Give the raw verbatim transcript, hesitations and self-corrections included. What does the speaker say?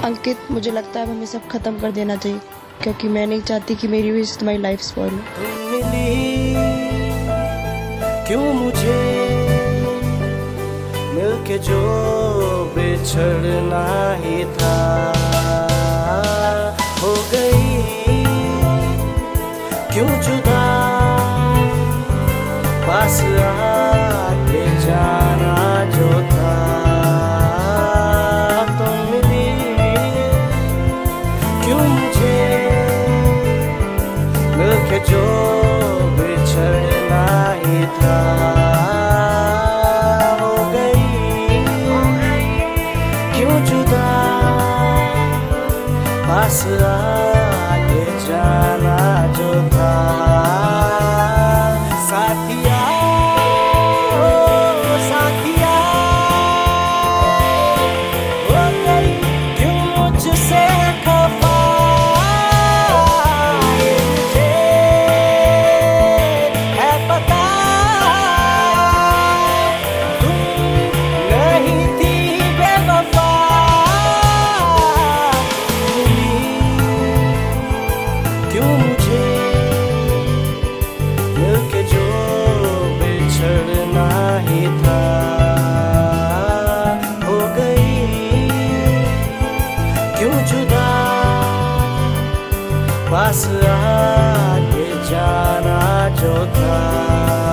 अंकित, मुझे लगता है अब हमें सब खत्म कर देना चाहिए, क्योंकि मैं नहीं चाहती कि मेरी वजह से तुम्हारी लाइफ स्पॉइल हो। तुम मिली क्यों मुझे, मिलके जो बिछड़ना ही था, हो गई क्यों जुदा, पास आके जाना जो था। तुम मिली क्यों मुझे, मिलके जो बिछड़ना ही था, हो गई क्यों जुदा, पास आके जाना जो था। साथिया ओ साथिया, हो गई क्यों मुझसे खफा, मुझे है पता तुम नहीं थी बेवफा। क्यों मुझे, मिलके जो बिछड़ना ही था, हो गई क्यों जुदा, पास आके जाना जो था।